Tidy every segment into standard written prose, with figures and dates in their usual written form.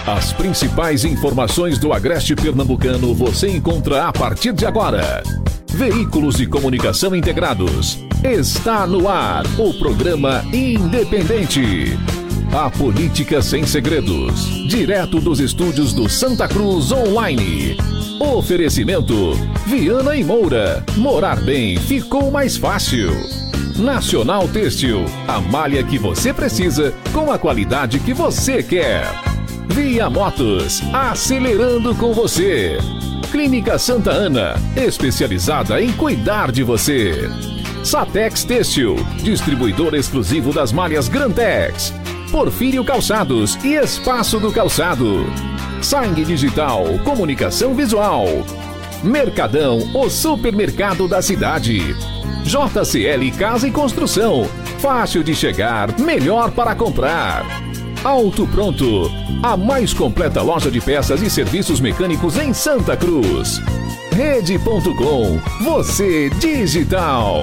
As principais informações do Agreste Pernambucano você encontra a partir de agora. Veículos de comunicação integrados. Está no ar o programa Independente. A política sem segredos. Direto dos estúdios do Santa Cruz Online. Oferecimento: Viana e Moura. Morar bem ficou mais fácil. Nacional Têxtil. A malha que você precisa com a qualidade que você quer. Via Motos, acelerando com você. Clínica Santa Ana, especializada em cuidar de você. Satex Têxtil, distribuidor exclusivo das malhas Grantex. Porfírio Calçados e Espaço do Calçado. Sangue Digital, comunicação visual. Mercadão, o supermercado da cidade. JCL Casa e Construção, fácil de chegar, melhor para comprar. Auto Pronto, a mais completa loja de peças e serviços mecânicos em Santa Cruz. Rede.com, você digital.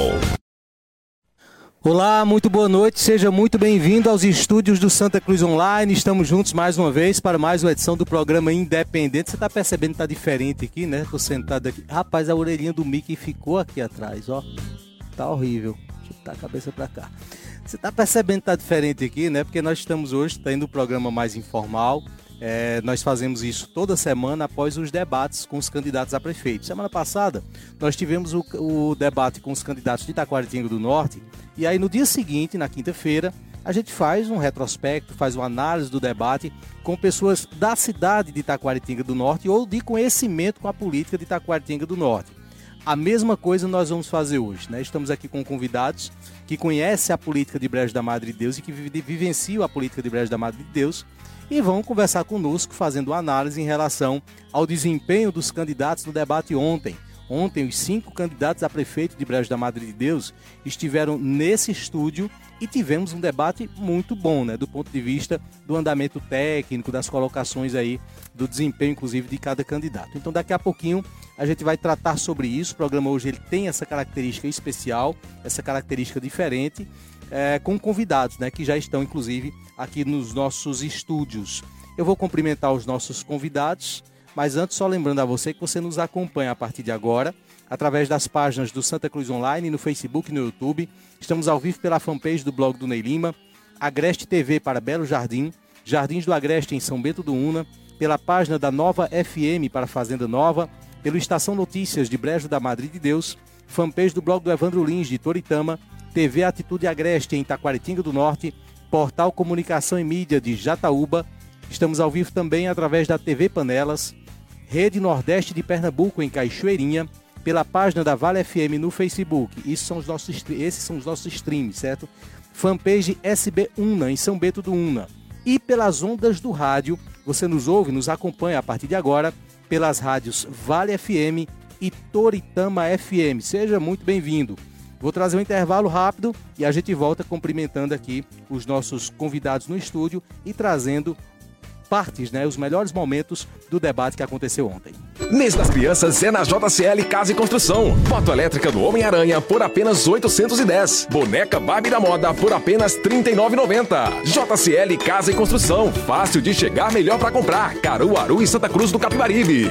Olá, muito boa noite, seja muito bem-vindo aos estúdios do Santa Cruz Online. Estamos juntos mais uma vez para mais uma edição do programa Independente. Você está percebendo que está diferente aqui, né? Estou sentado aqui. Rapaz, a orelhinha do Mickey ficou aqui atrás, ó. Tá horrível. Deixa eu botar a cabeça para cá. Você está percebendo que está diferente aqui, né? Porque nós estamos hoje tendo um programa mais informal. Nós fazemos isso toda semana após os debates com os candidatos a prefeito. Semana passada, nós tivemos o debate com os candidatos de Itaquaritinga do Norte. E aí, no dia seguinte, na quinta-feira, a gente faz um retrospecto, faz uma análise do debate com pessoas da cidade de Itaquaritinga do Norte ou de conhecimento com a política de Itaquaritinga do Norte. A mesma coisa nós vamos fazer hoje, né? Estamos aqui com convidados que conhecem a política de Brejo da Madre de Deus e que vivenciam a política de Brejo da Madre de Deus e vão conversar conosco fazendo uma análise em relação ao desempenho dos candidatos no debate ontem. Ontem, os 5 candidatos a prefeito de Brejo da Madre de Deus estiveram nesse estúdio e tivemos um debate muito bom, né? Do ponto de vista do andamento técnico, das colocações aí, do desempenho, inclusive, de cada candidato. Então, daqui a pouquinho, a gente vai tratar sobre isso. O programa hoje ele tem essa característica especial, essa característica diferente, com convidados, né? Que já estão, inclusive, aqui nos nossos estúdios. Eu vou cumprimentar os nossos convidados, mas antes, só lembrando a você que você nos acompanha a partir de agora, através das páginas do Santa Cruz Online, no Facebook e no YouTube. Estamos ao vivo pela fanpage do blog do Ney Lima, Agreste TV para Belo Jardim, Jardins do Agreste em São Bento do Una, pela página da Nova FM para Fazenda Nova, pelo Estação Notícias de Brejo da Madre de Deus, fanpage do blog do Evandro Lins de Toritama, TV Atitude Agreste em Itaquaritinga do Norte, Portal Comunicação e Mídia de Jataúba. Estamos ao vivo também através da TV Panelas, Rede Nordeste de Pernambuco em Cachoeirinha, pela página da Vale FM no Facebook. Esses são os nossos streams, certo? Fanpage SB Una em São Bento do Una. E pelas ondas do rádio, você nos ouve, nos acompanha a partir de agora pelas rádios Vale FM e Toritama FM. Seja muito bem-vindo. Vou trazer um intervalo rápido e a gente volta cumprimentando aqui os nossos convidados no estúdio e trazendo partes, né, os melhores momentos do debate que aconteceu ontem. Mês das Crianças é na JCL Casa e Construção. Moto elétrica do Homem-Aranha por apenas R$ 810. Boneca Barbie da Moda por apenas R$ 39,90. JCL Casa e Construção. Fácil de chegar, melhor para comprar. Caruaru e Santa Cruz do Capibaribe.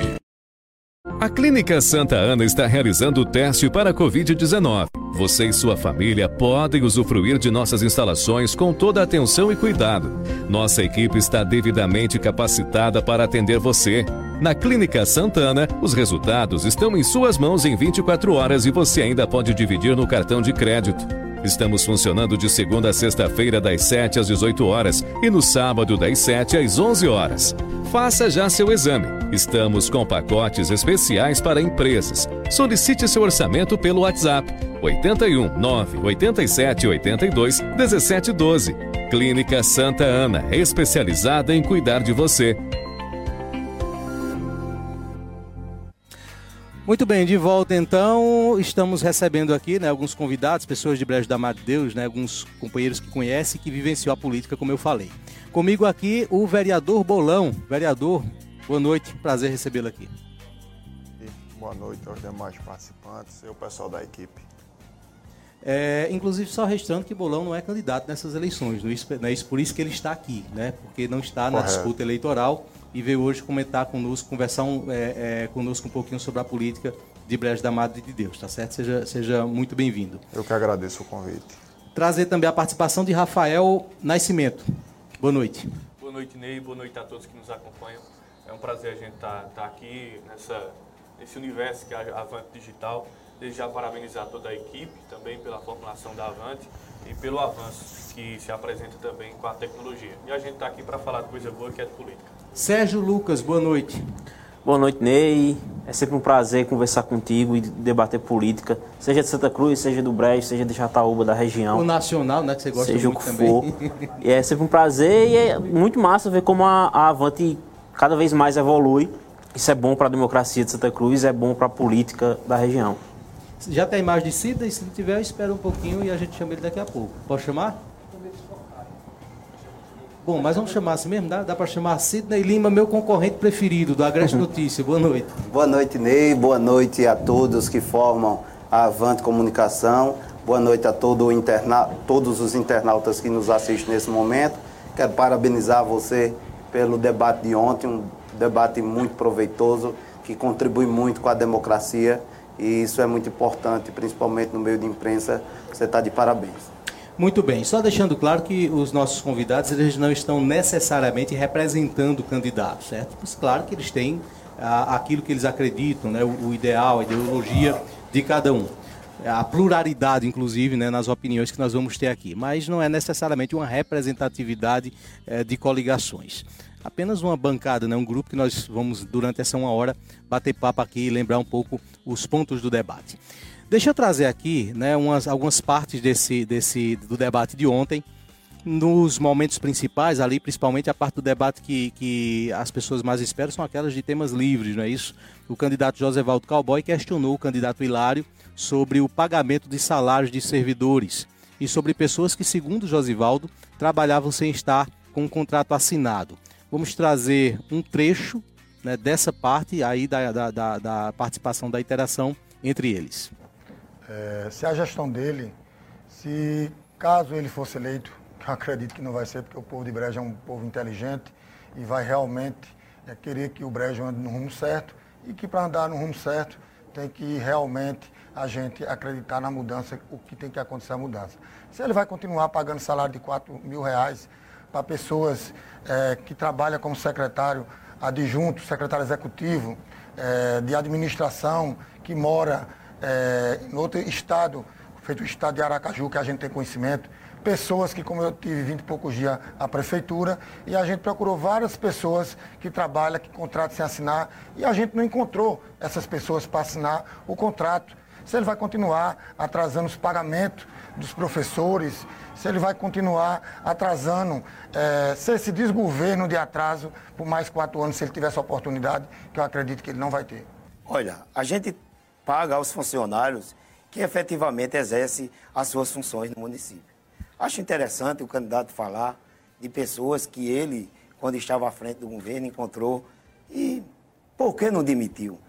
A Clínica Santa Ana está realizando o teste para a Covid-19. Você e sua família podem usufruir de nossas instalações com toda a atenção e cuidado. Nossa equipe está devidamente capacitada para atender você. Na Clínica Santa Ana, os resultados estão em suas mãos em 24 horas e você ainda pode dividir no cartão de crédito. Estamos funcionando de segunda a sexta-feira das 7 às 18 horas e no sábado das 7 às 11 horas. Faça já seu exame. Estamos com pacotes especiais para empresas. Solicite seu orçamento pelo WhatsApp 81 987 82 17 12. Clínica Santa Ana, especializada em cuidar de você. Muito bem, de volta então, estamos recebendo aqui, né, alguns convidados, pessoas de Brejo da Madre de Deus, né, alguns companheiros que conhecem e que vivenciou a política, como eu falei. Comigo aqui o vereador Bolão. Vereador, boa noite, prazer recebê-lo aqui. Boa noite aos demais participantes e o pessoal da equipe. Inclusive, só restando que Bolão não é candidato nessas eleições, não é isso, por isso que ele está aqui, né? Porque não está na disputa eleitoral e veio hoje comentar conosco, conversar conosco um pouquinho sobre a política de Brejo da Madre de Deus, tá certo? Seja muito bem-vindo. Eu que agradeço o convite. Trazer também a participação de Rafael Nascimento. Boa noite. Boa noite, Ney. Boa noite a todos que nos acompanham. É um prazer a gente estar aqui nesse universo que é a Avante Digital. Desde já parabenizar toda a equipe, também pela formulação da Avante e pelo avanço que se apresenta também com a tecnologia. E a gente está aqui para falar de coisa boa, que é de política. Sérgio Lucas, boa noite. Boa noite, Ney. É sempre um prazer conversar contigo e debater política, seja de Santa Cruz, seja do Brejo, seja de Jataúba, da região. O nacional, né, que você gosta seja muito o que também. For. E é sempre um prazer e é muito massa ver como a Avante cada vez mais evolui. Isso é bom para a democracia de Santa Cruz, é bom para a política da região. Já tem a imagem de Cida, e se não tiver, espera um pouquinho e a gente chama ele daqui a pouco. Pode chamar? Bom, mas vamos chamar assim mesmo? Dá para chamar Sidney Lima, meu concorrente preferido do Agreste Notícia. Boa noite. Boa noite, Ney. Boa noite a todos que formam a Avante Comunicação. Boa noite a todos os internautas que nos assistem nesse momento. Quero parabenizar você pelo debate de ontem, um debate muito proveitoso, que contribui muito com a democracia. E isso é muito importante, principalmente no meio de imprensa. Você está de parabéns. Muito bem, só deixando claro que os nossos convidados eles não estão necessariamente representando o candidato, certo? Mas claro que eles têm aquilo que eles acreditam, né? O ideal, a ideologia de cada um. A pluralidade, inclusive, né, nas opiniões que nós vamos ter aqui. Mas não é necessariamente uma representatividade de coligações. Apenas uma bancada, né, um grupo que nós vamos, durante essa 1 hora, bater papo aqui e lembrar um pouco os pontos do debate. Deixa eu trazer aqui, né, algumas partes do debate de ontem, nos momentos principais, ali principalmente a parte do debate que as pessoas mais esperam são aquelas de temas livres, não é isso? O candidato Josevaldo Cowboy questionou o candidato Hilário sobre o pagamento de salários de servidores e sobre pessoas que, segundo Josevaldo, trabalhavam sem estar com um contrato assinado. Vamos trazer um trecho, né, dessa parte aí da participação da interação entre eles. Se a gestão dele, caso ele fosse eleito, que eu acredito que não vai ser, porque o povo de Brejo é um povo inteligente e vai realmente querer que o Brejo ande no rumo certo, e que para andar no rumo certo tem que realmente a gente acreditar na mudança, o que tem que acontecer a mudança. Se ele vai continuar pagando salário de R$4.000 para pessoas que trabalham como secretário adjunto, secretário executivo, de administração, que mora em outro estado, feito o estado de Aracaju, que a gente tem conhecimento, pessoas que, como eu tive 20 e poucos dias à prefeitura, e a gente procurou várias pessoas que trabalham, que contratam sem assinar, e a gente não encontrou essas pessoas para assinar o contrato. Se ele vai continuar atrasando os pagamentos dos professores, se ele vai continuar atrasando, se esse desgoverno de atraso por mais 4 anos, se ele tiver essa oportunidade, que eu acredito que ele não vai ter. Olha, a gente paga aos funcionários que efetivamente exercem as suas funções no município. Acho interessante o candidato falar de pessoas que ele, quando estava à frente do governo, encontrou e por que não demitiu?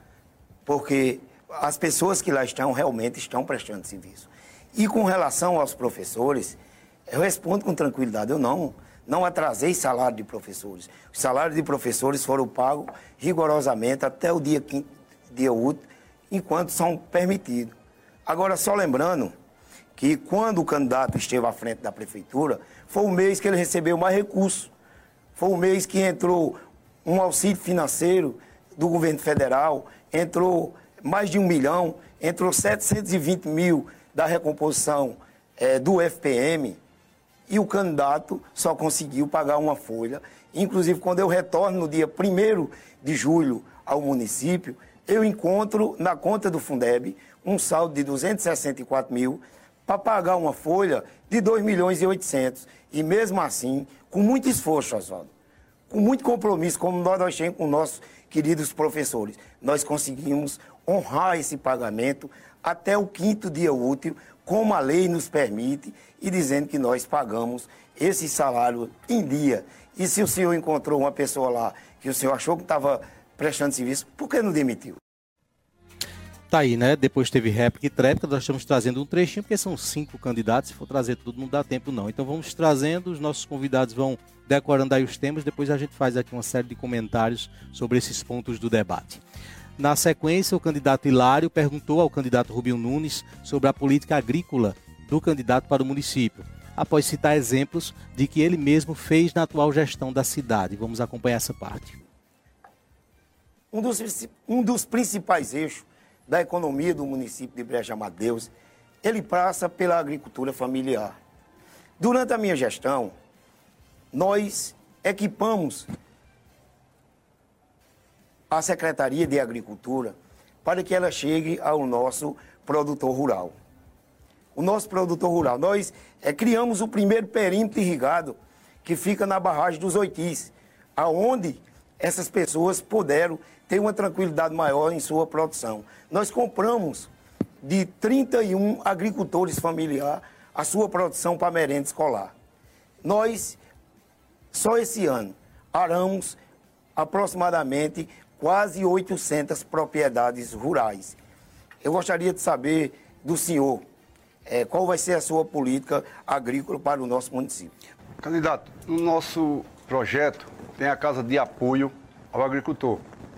Porque as pessoas que lá estão realmente estão prestando serviço. E com relação aos professores, eu respondo com tranquilidade, eu não atrasei salário de professores. Os salários de professores foram pagos rigorosamente até o dia 5º, dia útil, enquanto são permitidos. Agora, só lembrando que quando o candidato esteve à frente da prefeitura, foi o mês que ele recebeu mais recursos. Foi o mês que entrou um auxílio financeiro do governo federal, entrou mais de 1 milhão, entrou 720 mil da recomposição do FPM, e o candidato só conseguiu pagar uma folha. Inclusive, quando eu retorno no dia 1º de julho ao município, eu encontro na conta do Fundeb um saldo de 264 mil para pagar uma folha de 2.800.000. E mesmo assim, com muito esforço, Oswaldo, com muito compromisso, como nós temos com nossos queridos professores, nós conseguimos honrar esse pagamento até o 5º dia útil, como a lei nos permite, e dizendo que nós pagamos esse salário em dia. E se o senhor encontrou uma pessoa lá que o senhor achou que estava prestando serviço, por que não demitiu? Tá aí, né? Depois teve réplica e tréplica, nós estamos trazendo um trechinho, porque são 5 candidatos, se for trazer tudo não dá tempo não. Então vamos trazendo, os nossos convidados vão decorando aí os temas, depois a gente faz aqui uma série de comentários sobre esses pontos do debate. Na sequência, o candidato Hilário perguntou ao candidato Rubinho Nunes sobre a política agrícola do candidato para o município, após citar exemplos de que ele mesmo fez na atual gestão da cidade. Vamos acompanhar essa parte. Um dos principais eixos da economia do município de Brejo de Amadeus, ele passa pela agricultura familiar. Durante a minha gestão, nós equipamos a Secretaria de Agricultura para que ela chegue ao nosso produtor rural. O nosso produtor rural, nós criamos o primeiro perímetro irrigado que fica na barragem dos Oitis, aonde essas pessoas puderam ter uma tranquilidade maior em sua produção. Nós compramos de 31 agricultores familiares a sua produção para merenda escolar. Nós, só esse ano, aramos aproximadamente quase 800 propriedades rurais. Eu gostaria de saber do senhor qual vai ser a sua política agrícola para o nosso município. Candidato, no nosso projeto tem a Casa de Apoio ao Agricultor.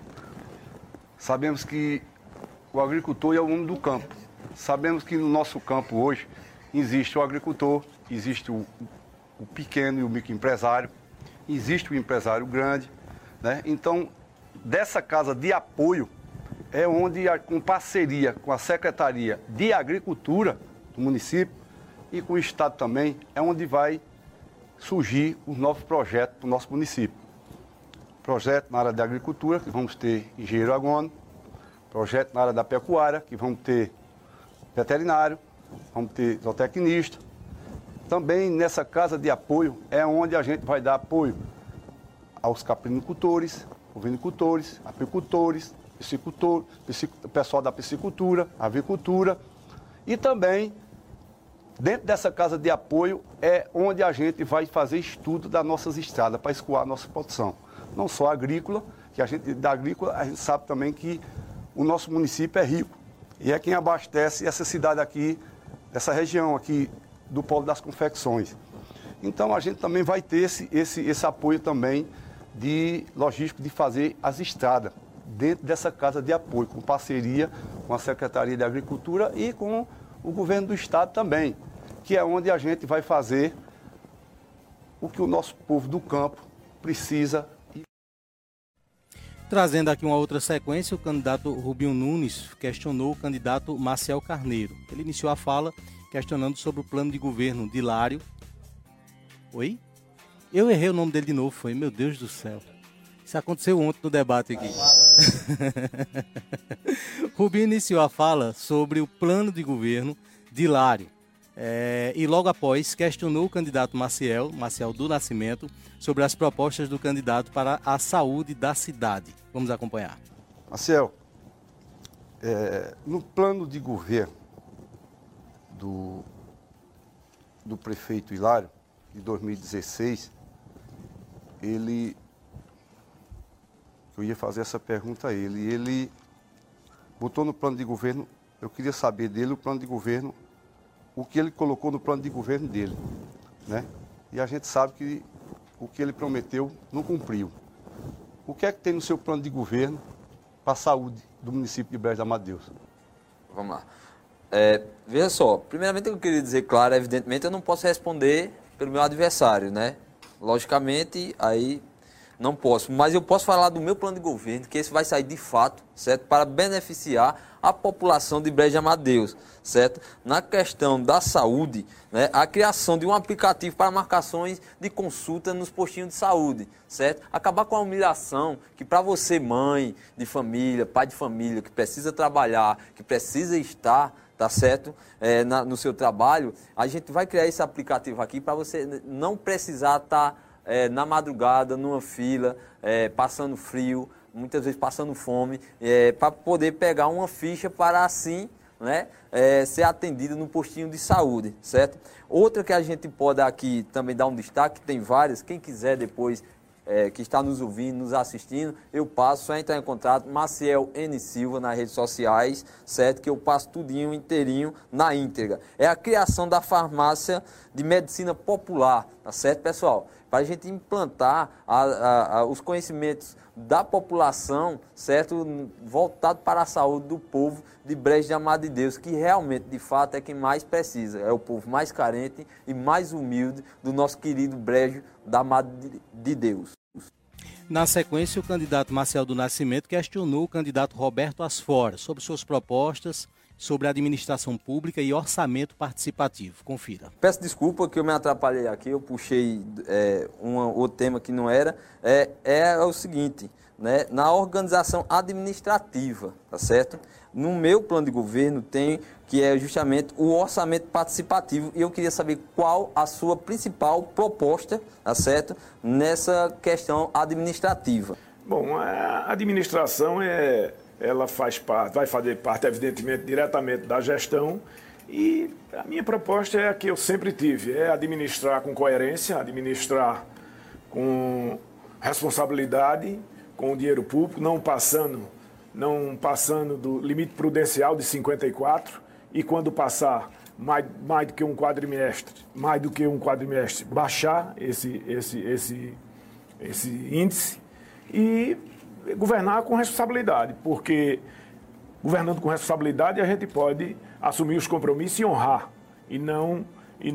Sabemos que o agricultor é o homem do campo. Sabemos que no nosso campo hoje existe o agricultor, existe o pequeno e o microempresário, existe o empresário grande, né? Então, dessa Casa de Apoio é onde, com parceria com a Secretaria de Agricultura do município e com o Estado também, é onde vai surgir os novos projetos para o nosso município. Projeto na área da agricultura, que vamos ter engenheiro agrônomo, projeto na área da pecuária, que vamos ter veterinário, vamos ter zootecnista. Também nessa Casa de Apoio é onde a gente vai dar apoio aos caprinocultores, ovinicultores, apicultores, piscicultores, pessoal da piscicultura, avicultura. E também, dentro dessa Casa de Apoio, é onde a gente vai fazer estudo das nossas estradas para escoar a nossa produção. Não só agrícola, que a gente sabe também que o nosso município é rico e é quem abastece essa cidade aqui, essa região aqui do Polo das Confecções. Então a gente também vai ter esse apoio também de logístico de fazer as estradas dentro dessa Casa de Apoio, com parceria com a Secretaria de Agricultura e com o governo do estado também, que é onde a gente vai fazer o que o nosso povo do campo precisa. Trazendo aqui uma outra sequência, o candidato Rubinho Nunes questionou o candidato Maciel Carneiro. Ele iniciou a fala questionando sobre o plano de governo de Hilário. Oi? Eu errei o nome dele de novo, foi. Meu Deus do céu. Isso aconteceu ontem no debate aqui. Rubinho iniciou a fala sobre o plano de governo de Hilário. E logo após questionou o candidato Maciel do Nascimento, sobre as propostas do candidato para a saúde da cidade. Vamos acompanhar. Maciel, no plano de governo do prefeito Hilário, de 2016, eu ia fazer essa pergunta a ele botou no plano de governo, eu queria saber dele o plano de governo, o que ele colocou no plano de governo dele, né? E a gente sabe que o que ele prometeu não cumpriu. O que é que tem no seu plano de governo para a saúde do município de Brejo de Amadeus? Vamos lá. Veja só, primeiramente eu queria dizer, claro, evidentemente eu não posso responder pelo meu adversário, né? Logicamente, aí não posso, mas eu posso falar do meu plano de governo, que esse vai sair de fato, certo? Para beneficiar a população de Brejo de Amadeus, certo? Na questão da saúde, né? A criação de um aplicativo para marcações de consulta nos postinhos de saúde, certo? Acabar com a humilhação que para você, mãe de família, pai de família, que precisa trabalhar, que precisa estar, tá certo? No seu trabalho, a gente vai criar esse aplicativo aqui para você não precisar estar na madrugada, numa fila, passando frio, muitas vezes passando fome, para poder pegar uma ficha para assim, né, ser atendido no postinho de saúde, certo? Outra que a gente pode aqui também dar um destaque, tem várias, quem quiser depois que está nos ouvindo, nos assistindo, eu passo, só entrar em contato, Maciel N. Silva nas redes sociais, certo? Que eu passo tudinho, inteirinho, na íntegra. É a criação da farmácia de medicina popular, tá certo, pessoal? Para a gente implantar os conhecimentos da população, certo? Voltado para a saúde do povo de Brejo de Amado de Deus, que realmente, de fato, é quem mais precisa. É o povo mais carente e mais humilde do nosso querido Brejo da Amado de Deus. Na sequência, o candidato Marcel do Nascimento questionou o candidato Roberto Asfora sobre suas propostas sobre administração pública e orçamento participativo. Confira. Peço desculpa que eu me atrapalhei aqui, eu puxei outro tema que não era. É o seguinte, né? Na organização administrativa, tá certo? No meu plano de governo tem que é justamente o orçamento participativo e eu queria saber qual a sua principal proposta, tá certo? Nessa questão administrativa. Bom, a administração ela vai fazer parte, evidentemente, diretamente da gestão e a minha proposta é a que eu sempre tive, é administrar com coerência, administrar com responsabilidade, com o dinheiro público, não passando do limite prudencial de 54 e quando passar mais do que um quadrimestre, baixar esse índice e governar com responsabilidade, porque governando com responsabilidade a gente pode assumir os compromissos e honrar, e não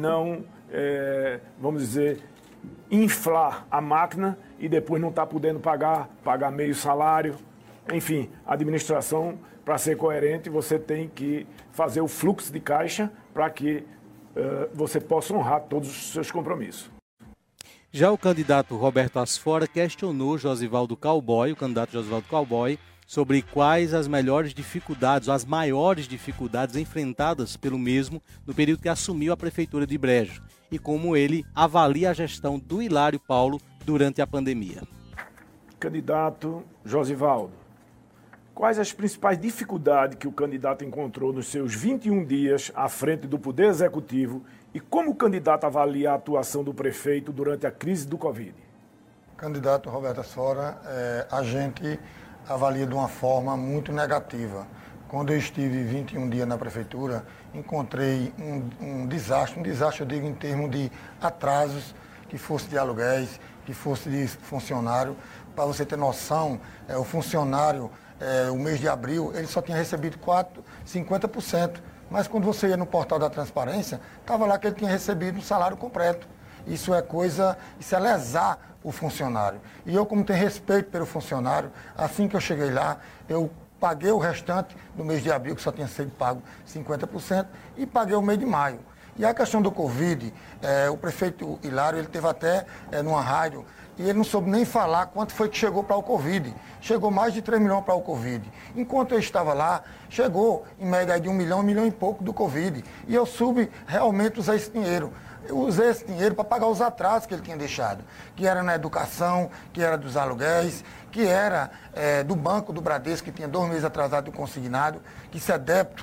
vamos dizer, inflar a máquina e depois não estar podendo pagar meio salário. Enfim, a administração, para ser coerente, você tem que fazer o fluxo de caixa para que você possa honrar todos os seus compromissos. Já o candidato Roberto Asfora questionou o candidato Josivaldo Cowboy, sobre quais as maiores dificuldades enfrentadas pelo mesmo no período que assumiu a Prefeitura de Brejo e como ele avalia a gestão do Hilário Paulo durante a pandemia. Candidato Josivaldo, quais as principais dificuldades que o candidato encontrou nos seus 21 dias à frente do Poder Executivo e como o candidato avalia a atuação do prefeito durante a crise do Covid? Candidato Roberto Asfora, a gente avalia de uma forma muito negativa. Quando eu estive 21 dias na prefeitura, encontrei um desastre eu digo em termos de atrasos, que fosse de aluguéis, que fosse de funcionário. Para você ter noção, o funcionário, o mês de abril, ele só tinha recebido 50%. Mas quando você ia no portal da transparência, estava lá que ele tinha recebido o salário completo. Isso é lesar o funcionário. E eu, como tenho respeito pelo funcionário, assim que eu cheguei lá, eu paguei o restante do mês de abril, que só tinha sido pago 50%, e paguei o mês de maio. E a questão do Covid, o prefeito Hilário, ele teve até numa rádio, e ele não soube nem falar quanto foi que chegou para o Covid. Chegou mais de 3 milhões para o Covid. Enquanto eu estava lá, chegou em média de 1 milhão e pouco do Covid. E eu soube realmente usar esse dinheiro. Eu usei esse dinheiro para pagar os atrasos que ele tinha deixado, que era na educação, que era dos aluguéis, que era do Banco do Bradesco, que tinha 2 meses atrasado do consignado, que se é débito,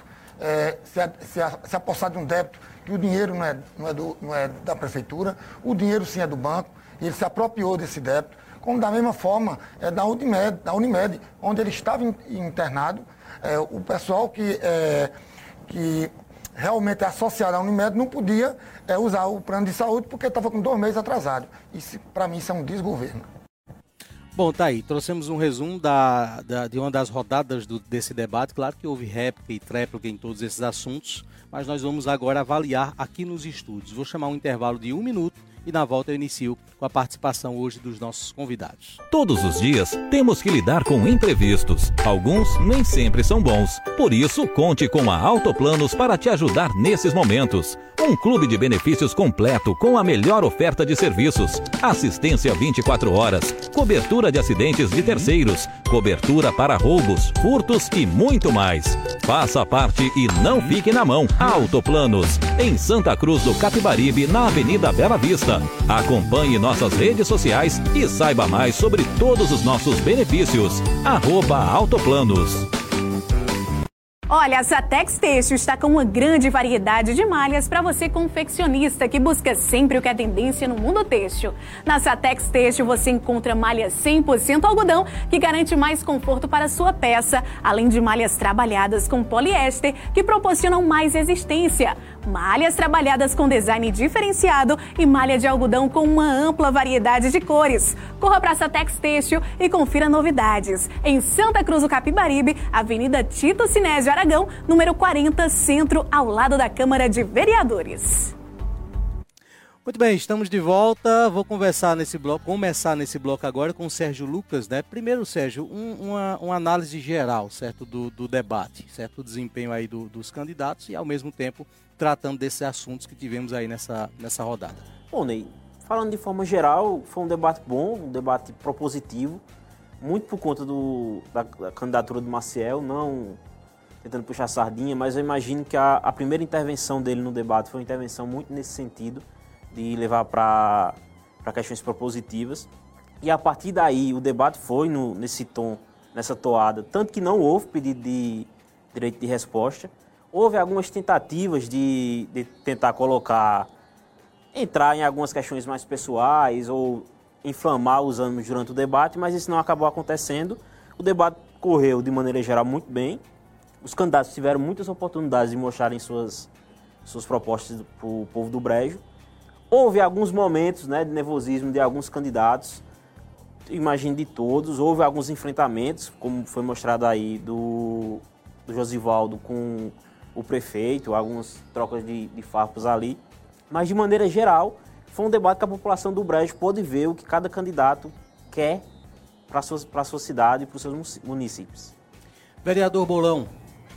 se apossar de um débito, que o dinheiro não é da prefeitura, o dinheiro sim é do banco, e ele se apropriou desse débito, como da mesma forma da Unimed, onde ele estava internado, o pessoal que realmente é associado à Unimed não podia usar o plano de saúde porque estava com 2 meses atrasado. Isso, para mim, isso é um desgoverno. Bom, tá aí. Trouxemos um resumo de uma das rodadas desse debate. Claro que houve réplica e tréplica em todos esses assuntos, mas nós vamos agora avaliar aqui nos estúdios. Vou chamar um intervalo de 1 minuto e na volta eu inicio com a participação hoje dos nossos convidados. Todos os dias temos que lidar com imprevistos. Alguns nem sempre são bons. Por isso, conte com a Autoplanos para te ajudar nesses momentos. Um clube de benefícios completo com a melhor oferta de serviços. Assistência 24 horas, cobertura de acidentes de terceiros, cobertura para roubos, furtos e muito mais. Faça parte e não fique na mão. Autoplanos, em Santa Cruz do Capibaribe, na Avenida Bela Vista. Acompanhe nossas redes sociais e saiba mais sobre todos os nossos benefícios. @Autoplanos. Olha, a Satex Têxtil está com uma grande variedade de malhas para você confeccionista que busca sempre o que é tendência no mundo têxtil. Na Satex Têxtil você encontra malha 100% algodão, que garante mais conforto para a sua peça, além de malhas trabalhadas com poliéster, que proporcionam mais resistência. Malhas trabalhadas com design diferenciado e malha de algodão com uma ampla variedade de cores. Corra para a Satex Têxtil e confira novidades. Em Santa Cruz do Capibaribe, Avenida Tito Sinésio Aragão, número 40, Centro, ao lado da Câmara de Vereadores. Muito bem, estamos de volta. Vou começar nesse bloco agora com o Sérgio Lucas, né? Primeiro, Sérgio, uma análise geral, certo, do debate, certo, o desempenho aí dos candidatos e, ao mesmo tempo, tratando desses assuntos que tivemos aí nessa rodada. Bom, Ney, falando de forma geral, foi um debate bom, um debate propositivo, muito por conta da candidatura do Maciel, não tentando puxar sardinha, mas eu imagino que a primeira intervenção dele no debate foi uma intervenção muito nesse sentido, de levar para questões propositivas. E a partir daí o debate foi nesse tom, nessa toada, tanto que não houve pedido de direito de resposta. Houve algumas tentativas de tentar entrar em algumas questões mais pessoais ou inflamar os ânimos durante o debate, mas isso não acabou acontecendo. O debate correu de maneira geral muito bem. Os candidatos tiveram muitas oportunidades de mostrarem suas propostas para o povo do Brejo. Houve alguns momentos, né, de nervosismo de alguns candidatos, imagino de todos. Houve alguns enfrentamentos, como foi mostrado aí do Josivaldo com o prefeito, algumas trocas de farpas ali. Mas, de maneira geral, foi um debate que a população do Brejo pôde ver o que cada candidato quer para a sua cidade e para os seus municípios. Vereador Bolão.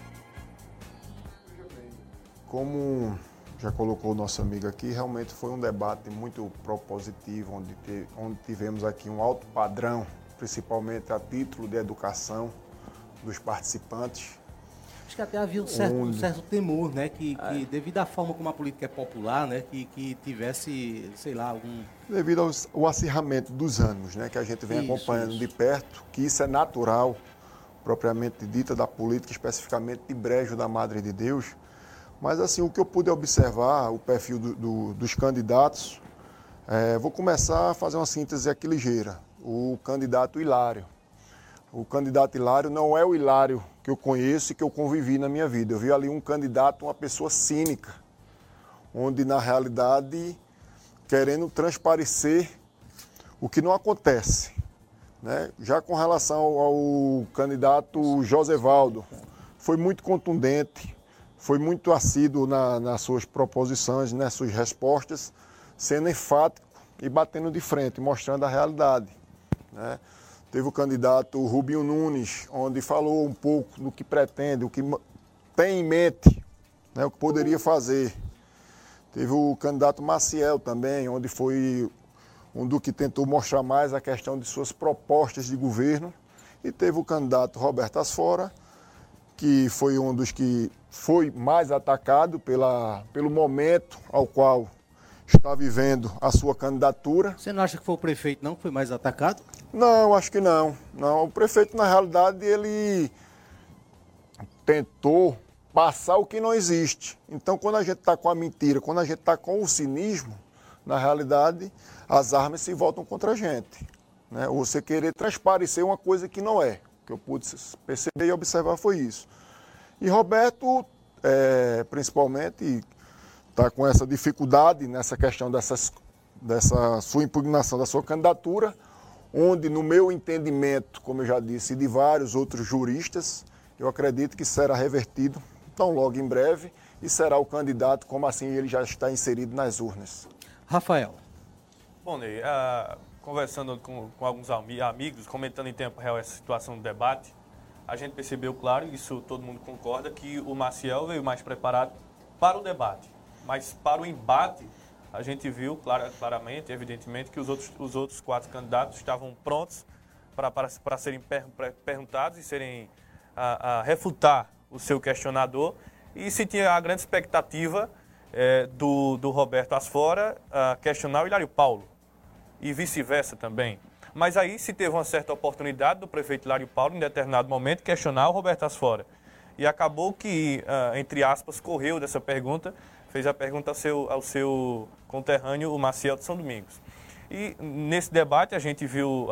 Como já colocou o nosso amigo aqui, realmente foi um debate muito propositivo, onde tivemos aqui um alto padrão, principalmente a título de educação dos participantes. Acho que até havia um certo temor, né, que devido à forma como a política é popular, né, que tivesse, sei lá, algum... Devido ao acirramento dos ânimos, né, que a gente vem acompanhando de perto, que isso é natural, propriamente dita, da política, especificamente de Brejo da Madre de Deus. Mas, assim, o que eu pude observar, o perfil dos candidatos, vou começar a fazer uma síntese aqui ligeira. O candidato Hilário. O candidato Hilário não é o Hilário que eu conheço e que eu convivi na minha vida. Eu vi ali um candidato, uma pessoa cínica, onde, na realidade, querendo transparecer o que não acontece, né? Já com relação ao candidato Josivaldo, foi muito contundente, foi muito assíduo nas suas proposições, nas suas respostas, sendo enfático e batendo de frente, mostrando a realidade, né? Teve o candidato Rubinho Nunes, onde falou um pouco do que pretende, o que tem em mente, né, o que poderia fazer. Teve o candidato Maciel também, onde foi um do que tentou mostrar mais a questão de suas propostas de governo. E teve o candidato Roberto Asfora, que foi um dos que foi mais atacado pelo momento ao qual está vivendo a sua candidatura. Você não acha que foi o prefeito não que foi mais atacado? Não, acho que não. Não, o prefeito, na realidade, ele tentou passar o que não existe. Então, quando a gente está com a mentira, quando a gente está com o cinismo, na realidade, as armas se voltam contra a gente, né? Ou você querer transparecer uma coisa que não é. O que eu pude perceber e observar foi isso. E Roberto, principalmente, está com essa dificuldade nessa questão dessa sua impugnação da sua candidatura, onde, no meu entendimento, como eu já disse, e de vários outros juristas, eu acredito que será revertido tão logo em breve e será o candidato, como assim ele já está inserido nas urnas. Rafael. Bom, Ney, conversando com alguns amigos, comentando em tempo real essa situação do debate, a gente percebeu, claro, isso todo mundo concorda, que o Maciel veio mais preparado para o debate. Mas para o embate, a gente viu claramente, evidentemente, que os outros 4 candidatos estavam prontos para serem perguntados e serem a refutar o seu questionador. E se tinha a grande expectativa do Roberto Asfora questionar o Hilário Paulo e vice-versa também. Mas aí se teve uma certa oportunidade do prefeito Hilário Paulo, em determinado momento, questionar o Roberto Asfora. E acabou que, entre aspas, correu dessa pergunta, fez a pergunta ao seu conterrâneo, o Maciel de São Domingos. E nesse debate a gente viu,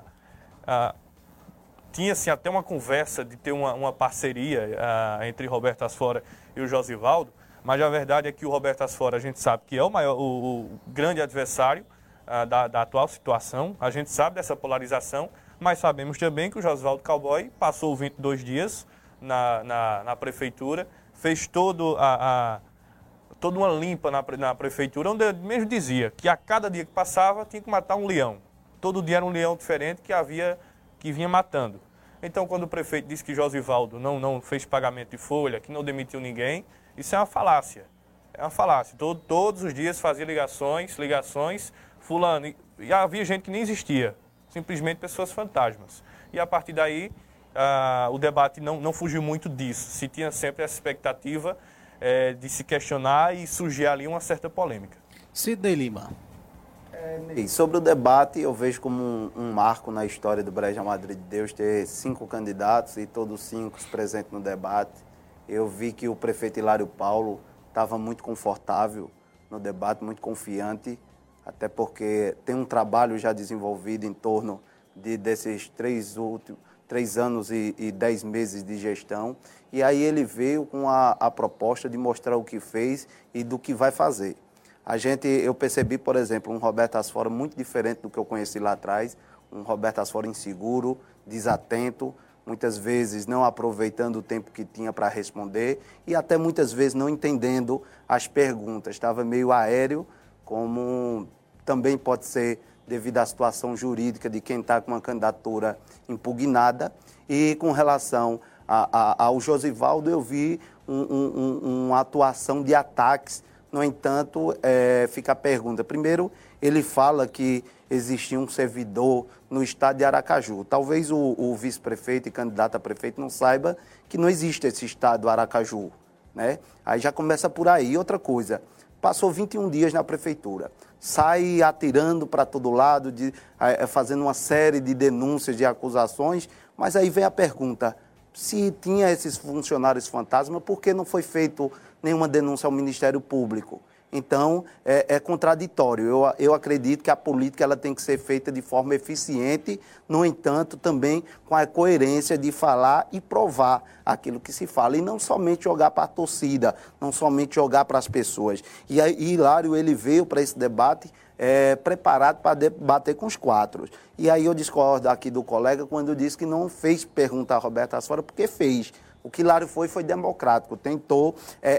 tinha-se até uma conversa de ter uma parceria entre Roberto Asfora e o Josivaldo, mas a verdade é que o Roberto Asfora a gente sabe que é o grande adversário da atual situação, a gente sabe dessa polarização, mas sabemos também que o Josivaldo Cowboy passou 22 dias na prefeitura, fez toda uma limpa na prefeitura, onde ele mesmo dizia que a cada dia que passava tinha que matar um leão. Todo dia era um leão diferente que vinha matando. Então, quando o prefeito disse que Josivaldo não fez pagamento de folha, que não demitiu ninguém, isso é uma falácia. É uma falácia. Todos os dias fazia ligações, fulano. E havia gente que nem existia, simplesmente pessoas fantasmas. E a partir daí, o debate não fugiu muito disso. Se tinha sempre essa expectativa de se questionar e surgir ali uma certa polêmica. Sidney Lima. Sobre o debate, eu vejo como um marco na história do Brejo Madre de Deus ter 5 candidatos e todos 5 presentes no debate. Eu vi que o prefeito Hilário Paulo estava muito confortável no debate, muito confiante, até porque tem um trabalho já desenvolvido em torno desses 3 anos e 10 meses de gestão. E aí ele veio com a proposta de mostrar o que fez e do que vai fazer. Eu percebi, por exemplo, um Roberto Asfora muito diferente do que eu conheci lá atrás, um Roberto Asfora inseguro, desatento, muitas vezes não aproveitando o tempo que tinha para responder e até muitas vezes não entendendo as perguntas. Estava meio aéreo, como também pode ser devido à situação jurídica de quem está com uma candidatura impugnada. E com relação ao Josivaldo, eu vi uma atuação de ataques. No entanto, fica a pergunta. Primeiro, ele fala que existia um servidor no estado de Aracaju. Talvez o vice-prefeito e candidato a prefeito não saiba que não existe esse estado Aracaju, né? Aí já começa por aí. Outra coisa, passou 21 dias na prefeitura, sai atirando para todo lado, fazendo uma série de denúncias, de acusações, mas aí vem a pergunta, se tinha esses funcionários fantasma, por que não foi feito nenhuma denúncia ao Ministério Público? Então, é contraditório. Eu acredito que a política ela tem que ser feita de forma eficiente, no entanto, também com a coerência de falar e provar aquilo que se fala, e não somente jogar para a torcida, não somente jogar para as pessoas. E Hilário, ele veio para esse debate preparado para debater com os 4. E aí eu discordo aqui do colega quando disse que não fez pergunta a Roberto Asfora, porque fez. O que Hilário foi democrático, tentou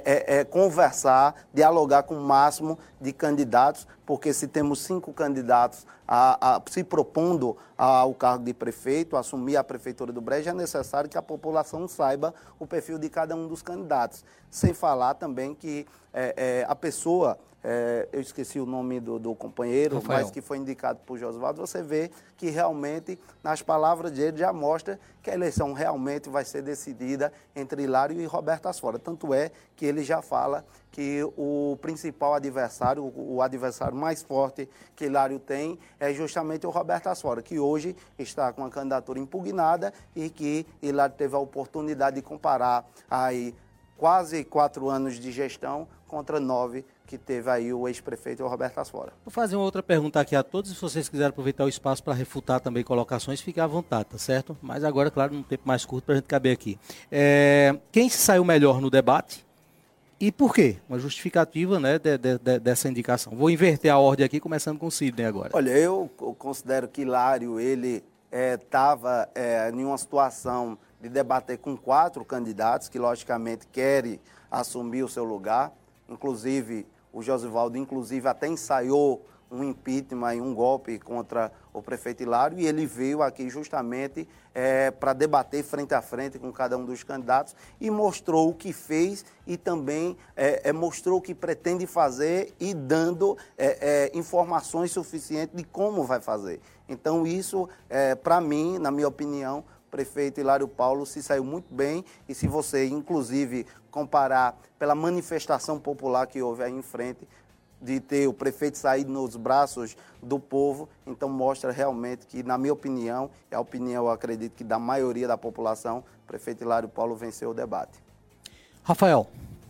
conversar, dialogar com o máximo de candidatos, porque se temos 5 candidatos se propondo ao cargo de prefeito, assumir a prefeitura do Brejo, é necessário que a população saiba o perfil de cada um dos candidatos. Sem falar também que a pessoa... eu esqueci o nome do companheiro, Rafael, mas que foi indicado por Josivaldo, você vê que realmente, nas palavras dele, já mostra que a eleição realmente vai ser decidida entre Hilário e Roberto Asfora. Tanto é que ele já fala que o principal adversário, o adversário mais forte que Hilário tem é justamente o Roberto Asfora, que hoje está com a candidatura impugnada e que Hilário teve a oportunidade de comparar aí quase 4 anos de gestão contra 9 que teve aí o ex-prefeito Roberto Asfora. Vou fazer uma outra pergunta aqui a todos, se vocês quiserem aproveitar o espaço para refutar também colocações, fique à vontade, tá certo? Mas agora, claro, num tempo mais curto para a gente caber aqui. Quem se saiu melhor no debate e por quê? Uma justificativa, né, dessa indicação. Vou inverter a ordem aqui, começando com o Sidney agora. Olha, eu considero que Hilário, ele estava em uma situação de debater com 4 candidatos que, logicamente, querem assumir o seu lugar. Inclusive, o Josivaldo, até ensaiou um impeachment e um golpe contra o prefeito Hilário, e ele veio aqui justamente para debater frente a frente com cada um dos candidatos e mostrou o que fez e também mostrou o que pretende fazer e dando informações suficientes de como vai fazer. Então, isso, para mim, na minha opinião, o prefeito Hilário Paulo se saiu muito bem, e se você, inclusive, comparar pela manifestação popular que houve aí em frente, de ter o prefeito sair nos braços do povo, então mostra realmente que, na minha opinião, é a opinião, eu acredito que da maioria da população, o prefeito Hilário Paulo venceu o debate. Rafael.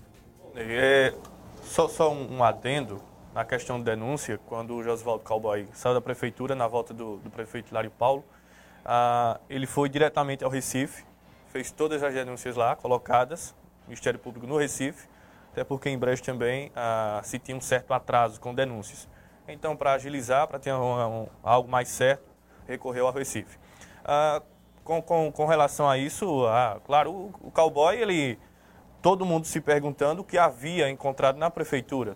Só um adendo na questão de denúncia, quando o Josivaldo Cowboy saiu da prefeitura, na volta do prefeito Hilário Paulo, ele foi diretamente ao Recife, fez todas as denúncias lá, colocadas, Ministério Público no Recife, até porque em Brejo também se tinha um certo atraso com denúncias. Então, para agilizar, para ter algo mais certo, recorreu ao Recife. Com relação a isso, claro, o Cowboy, todo mundo se perguntando o que havia encontrado na prefeitura,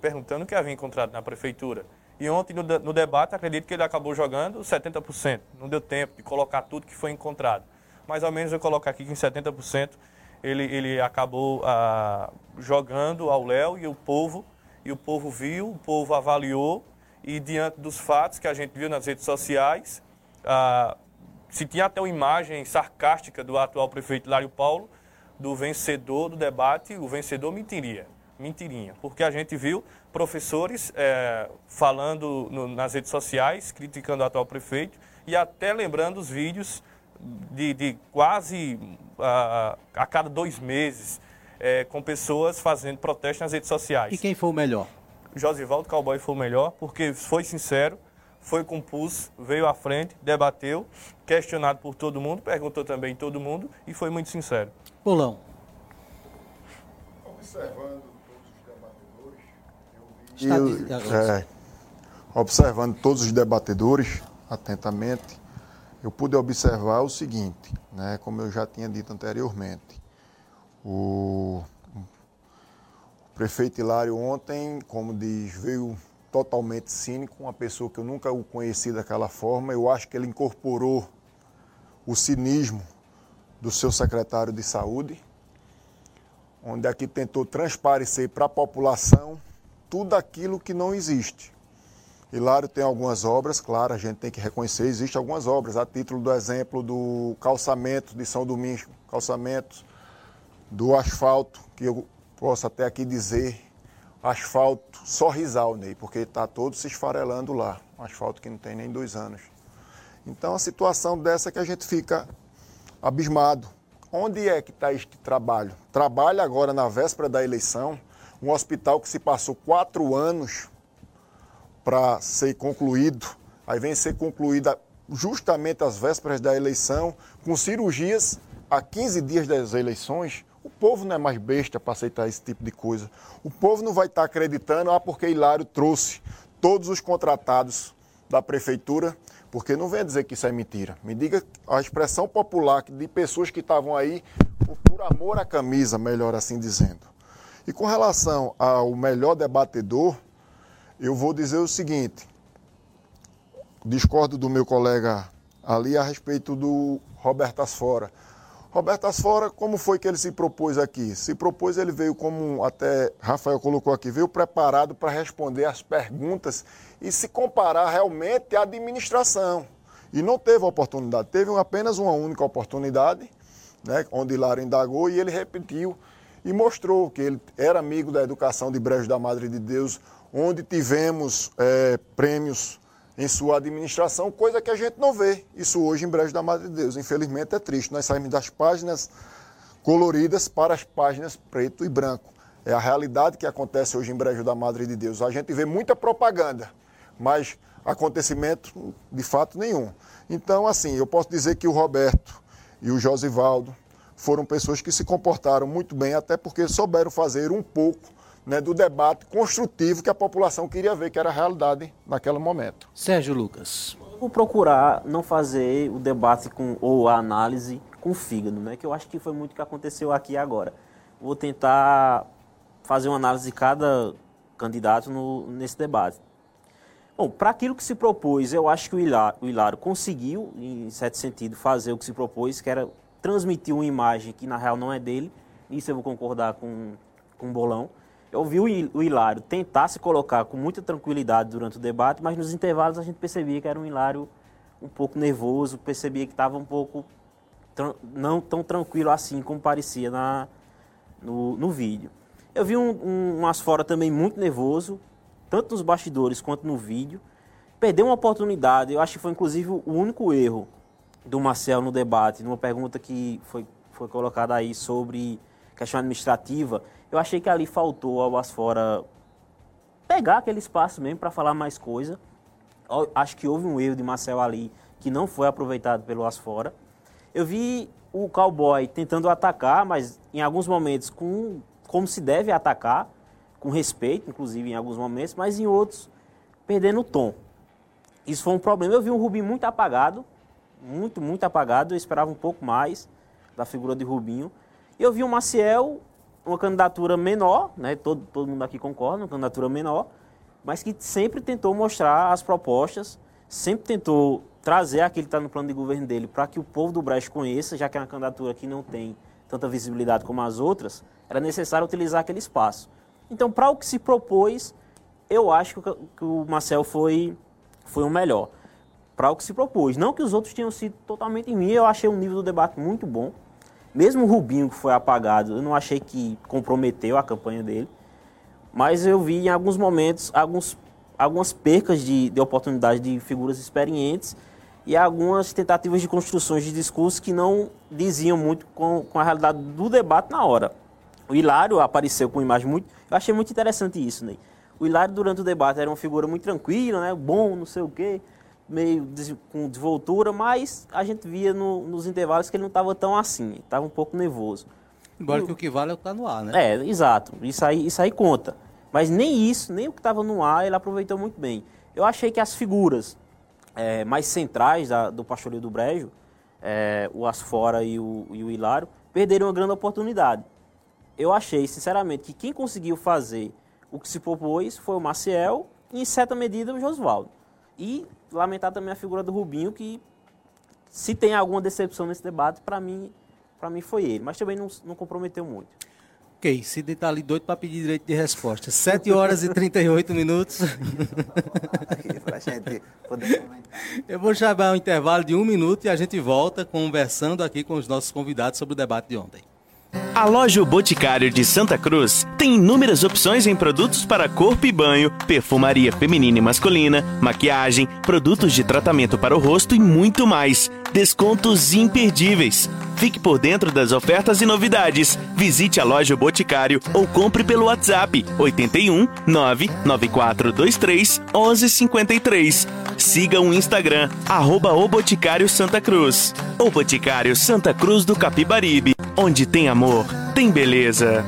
E ontem, no debate, acredito que ele acabou jogando 70%, não deu tempo de colocar tudo que foi encontrado. Mais ou menos eu coloco aqui que em 70%, ele acabou jogando ao Léo e o povo viu, o povo avaliou, e diante dos fatos que a gente viu nas redes sociais, se tinha até uma imagem sarcástica do atual prefeito Hilário Paulo, do vencedor do debate, o vencedor mentirinha, porque a gente viu professores falando nas redes sociais, criticando o atual prefeito, e até lembrando os vídeos de quase a cada 2 meses, com pessoas fazendo protesto nas redes sociais. E quem foi o melhor? Josivaldo Cowboy foi o melhor, porque foi sincero, foi com pulso, veio à frente, debateu, questionado por todo mundo, perguntou também todo mundo e foi muito sincero. Bolão. Observando todos os debatedores, observando todos os debatedores atentamente, eu pude observar o seguinte, né, como eu já tinha dito anteriormente. O prefeito Hilário ontem, como diz, veio totalmente cínico, uma pessoa que eu nunca o conheci daquela forma. Eu acho que ele incorporou o cinismo do seu secretário de saúde, onde aqui tentou transparecer para a população tudo aquilo que não existe. Hilário tem algumas obras, claro, a gente tem que reconhecer, existem algumas obras, a título do exemplo do calçamento de São Domingos, calçamento do asfalto, que eu posso até aqui dizer, asfalto sorrisal, Ney, porque está todo se esfarelando lá, um asfalto que não tem nem 2 anos. Então, a situação dessa que a gente fica abismado. Onde é que está este trabalho? Trabalha agora na véspera da eleição, um hospital que se passou 4 anos para ser concluído, aí vem ser concluída justamente às vésperas da eleição, com cirurgias a 15 dias das eleições. O povo não é mais besta para aceitar esse tipo de coisa. O povo não vai estar acreditando, porque Hilário trouxe todos os contratados da prefeitura, porque não venha dizer que isso é mentira. Me diga a expressão popular de pessoas que estavam aí por amor à camisa, melhor assim dizendo. E com relação ao melhor debatedor, eu vou dizer o seguinte, discordo do meu colega ali a respeito do Roberto Asfora. Roberto Asfora, como foi que ele se propôs aqui? Se propôs, ele veio como, até Rafael colocou aqui, veio preparado para responder as perguntas e se comparar realmente à administração. E não teve oportunidade, teve apenas uma única oportunidade, né, onde Hilário indagou e ele repetiu e mostrou que ele era amigo da educação de Brejo da Madre de Deus, onde tivemos prêmios em sua administração, coisa que a gente não vê. Isso hoje em Brejo da Madre de Deus. Infelizmente é triste. Nós saímos das páginas coloridas para as páginas preto e branco. É a realidade que acontece hoje em Brejo da Madre de Deus. A gente vê muita propaganda, mas acontecimento de fato nenhum. Então, assim, eu posso dizer que o Roberto e o Josivaldo foram pessoas que se comportaram muito bem, até porque souberam fazer um pouco, né, do debate construtivo que a população queria ver, que era a realidade naquele momento. Sérgio Lucas. Vou procurar não fazer o debate ou a análise com fígado, né? Que eu acho que foi muito o que aconteceu aqui agora. Vou tentar fazer uma análise de cada candidato nesse debate. Bom, para aquilo que se propôs, eu acho que o Hilário conseguiu, em certo sentido, fazer o que se propôs, que era transmitir uma imagem que, na real, não é dele. Isso eu vou concordar com o Bolão. Eu vi o Hilário tentar se colocar com muita tranquilidade durante o debate, mas nos intervalos a gente percebia que era um Hilário um pouco nervoso, percebia que estava um pouco não tão tranquilo assim como parecia no vídeo. Eu vi um Asfora também muito nervoso, tanto nos bastidores quanto no vídeo. Perdeu uma oportunidade, eu acho que foi inclusive o único erro do Marcel no debate, numa pergunta que foi colocada aí sobre questão administrativa. Eu achei que ali faltou ao Asfora pegar aquele espaço mesmo para falar mais coisa. Acho que houve um erro de Marcel ali que não foi aproveitado pelo Asfora. Eu vi o Cowboy tentando atacar, mas em alguns momentos como se deve atacar, com respeito, inclusive em alguns momentos, mas em outros perdendo o tom. Isso foi um problema. Eu vi um Rubinho muito apagado, muito apagado. Eu esperava um pouco mais da figura de Rubinho. E eu vi o Maciel, uma candidatura menor, né? Todo mundo aqui concorda, uma candidatura menor, mas que sempre tentou mostrar as propostas, sempre tentou trazer aquilo que está no plano de governo dele para que o povo do Brejo conheça, já que é uma candidatura que não tem tanta visibilidade como as outras, era necessário utilizar aquele espaço. Então, para o que se propôs, eu acho que o Marcel foi o melhor. Para o que se propôs. Não que os outros tenham sido totalmente ruins, eu achei um nível do debate muito bom. Mesmo o Rubinho, que foi apagado, eu não achei que comprometeu a campanha dele. Mas eu vi em alguns momentos algumas percas de oportunidade de figuras experientes e algumas tentativas de construções de discurso que não diziam muito com a realidade do debate na hora. O Hilário apareceu com uma imagem muito... Eu achei muito interessante isso, né? O Hilário, durante o debate, era uma figura muito tranquila, né? Bom, não sei o quê, meio com desvoltura, mas a gente via nos intervalos que ele não estava tão assim, estava um pouco nervoso. Embora que o que vale é o que está no ar, né? Exato. Isso aí conta. Mas nem isso, nem o que estava no ar, ele aproveitou muito bem. Eu achei que as figuras mais centrais do Pastoreio do Brejo, o Asfora e o Hilário, perderam uma grande oportunidade. Eu achei, sinceramente, que quem conseguiu fazer o que se propôs foi o Maciel e, em certa medida, o Josvaldo. E lamentar também a figura do Rubinho, que, se tem alguma decepção nesse debate, para mim foi ele. Mas também não comprometeu muito. Ok, Sidney está ali doido para pedir direito de resposta. 7 horas e 38 minutos. Eu vou chamar um intervalo de 1 minuto e a gente volta conversando aqui com os nossos convidados sobre o debate de ontem. A loja O Boticário de Santa Cruz tem inúmeras opções em produtos para corpo e banho, perfumaria feminina e masculina, maquiagem, produtos de tratamento para o rosto e muito mais. Descontos imperdíveis. Fique por dentro das ofertas e novidades. Visite a loja O Boticário ou compre pelo WhatsApp 81 99423 1153. Siga o Instagram, @O Boticário Santa Cruz. O Boticário Santa Cruz do Capibaribe. Onde tem amor, tem beleza.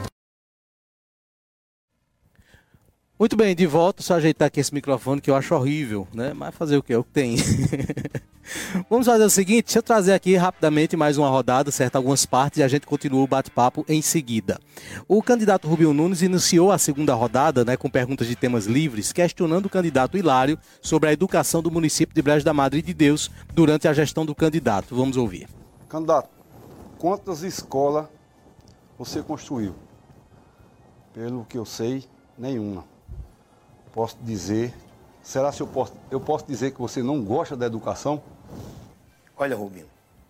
Muito bem, de volta, só ajeitar aqui esse microfone que eu acho horrível, né? Mas fazer o que? É o que tem. Vamos fazer o seguinte, deixa eu trazer aqui rapidamente mais uma rodada, certo? Algumas partes e a gente continua o bate-papo em seguida. O candidato Rubinho Nunes iniciou a segunda rodada, né, com perguntas de temas livres, questionando o candidato Hilário sobre a educação do município de Brejo da Madre de Deus durante a gestão do candidato. Vamos ouvir. Candidato, quantas escolas você construiu? Pelo que eu sei, nenhuma. Posso dizer... Será que eu posso dizer que você não gosta da educação? Olha, Rubinho,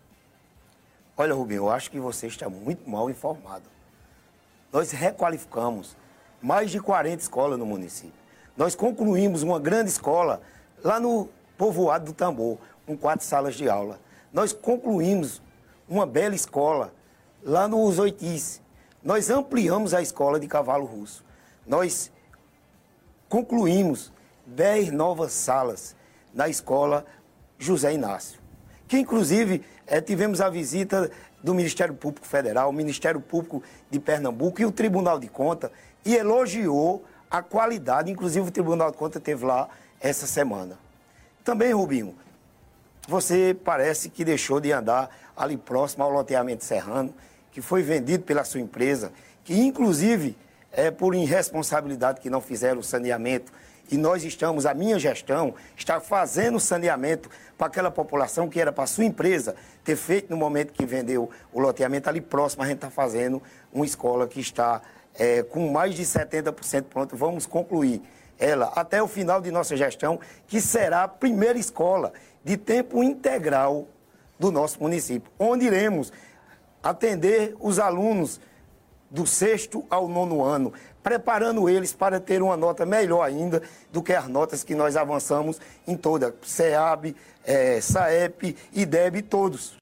eu acho que você está muito mal informado. Nós requalificamos mais de 40 escolas no município. Nós concluímos uma grande escola lá no povoado do Tambor, com 4 salas de aula. Nós concluímos uma bela escola lá no Usoitice. Nós ampliamos a escola de Cavalo Russo. Nós concluímos 10 novas salas na escola José Inácio, que inclusive tivemos a visita do Ministério Público Federal, o Ministério Público de Pernambuco e o Tribunal de Contas, e elogiou a qualidade, inclusive o Tribunal de Contas esteve lá essa semana. Também, Rubinho, você parece que deixou de andar ali próximo ao loteamento Serrano, que foi vendido pela sua empresa, que inclusive por irresponsabilidade que não fizeram o saneamento. E nós a minha gestão, está fazendo saneamento para aquela população que era para a sua empresa ter feito no momento que vendeu o loteamento ali próximo. A gente está fazendo uma escola que está com mais de 70% pronto. Vamos concluir ela até o final de nossa gestão, que será a primeira escola de tempo integral do nosso município, onde iremos atender os alunos do 6º ao 9º ano, preparando eles para ter uma nota melhor ainda do que as notas que nós avançamos em toda, SEAB, SAEP, IDEB, todos.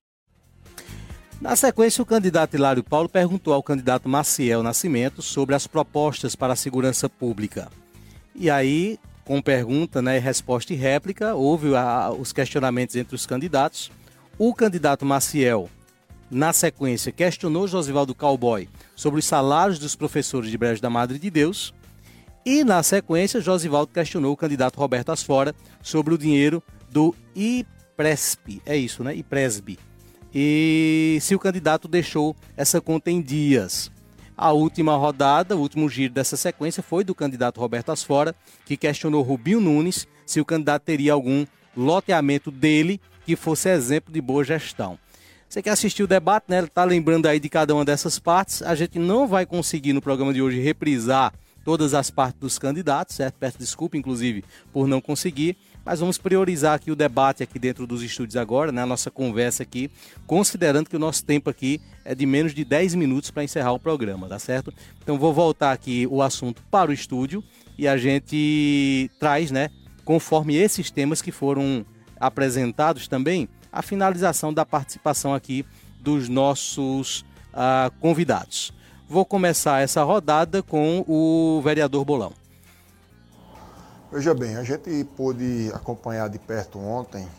Na sequência, o candidato Hilário Paulo perguntou ao candidato Maciel Nascimento sobre as propostas para a segurança pública. E aí, com pergunta, né, resposta e réplica, houve os questionamentos entre os candidatos. O candidato Maciel, na sequência, questionou Josivaldo Cowboy sobre os salários dos professores de Brejo da Madre de Deus. E, na sequência, Josivaldo questionou o candidato Roberto Asfora sobre o dinheiro do IPRESP. É isso, né? IPRESB. E se o candidato deixou essa conta em dias. A última rodada, o último giro dessa sequência foi do candidato Roberto Asfora, que questionou Rubinho Nunes se o candidato teria algum loteamento dele que fosse exemplo de boa gestão. Você que assistiu o debate, né? Está lembrando aí de cada uma dessas partes. A gente não vai conseguir no programa de hoje reprisar todas as partes dos candidatos, certo? Peço desculpa, inclusive, por não conseguir. Mas vamos priorizar aqui o debate aqui dentro dos estúdios agora, né? A nossa conversa aqui, considerando que o nosso tempo aqui é de menos de 10 minutos para encerrar o programa, tá certo? Então vou voltar aqui o assunto para o estúdio e a gente traz, né, conforme esses temas que foram apresentados também, a finalização da participação aqui dos nossos convidados. Vou começar essa rodada com o vereador Bolão. Veja bem, a gente pôde acompanhar de perto ontem,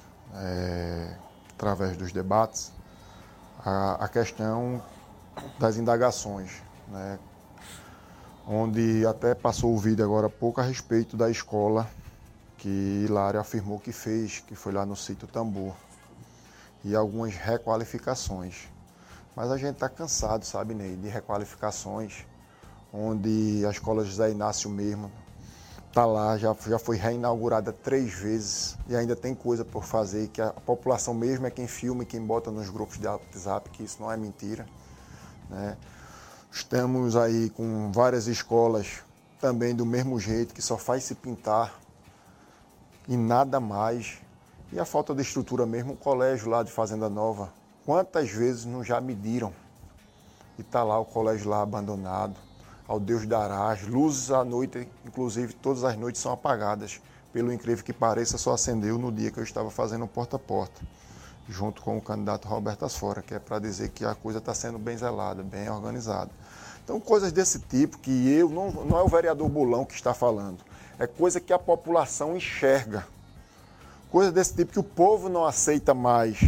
através dos debates, a questão das indagações, né? Onde até passou o vídeo agora há pouco a respeito da escola que Hilário afirmou que fez, que foi lá no sítio Tambor, e algumas requalificações. Mas a gente está cansado, sabe, Ney, de requalificações, onde a escola José Inácio mesmo está lá, já foi reinaugurada 3 vezes e ainda tem coisa por fazer, que a população mesmo é quem filma e quem bota nos grupos de WhatsApp, que isso não é mentira, né? Estamos aí com várias escolas também do mesmo jeito, que só faz se pintar e nada mais. E a falta de estrutura mesmo, o colégio lá de Fazenda Nova, quantas vezes não já mediram? E está lá o colégio lá abandonado. Ao Deus dará, as luzes à noite, inclusive todas as noites são apagadas. Pelo incrível que pareça, só acendeu no dia que eu estava fazendo porta a porta, junto com o candidato Roberto Asfora, que é para dizer que a coisa está sendo bem zelada, bem organizada. Então, coisas desse tipo que não é o vereador Bolão que está falando, é coisa que a população enxerga. Coisa desse tipo que o povo não aceita mais,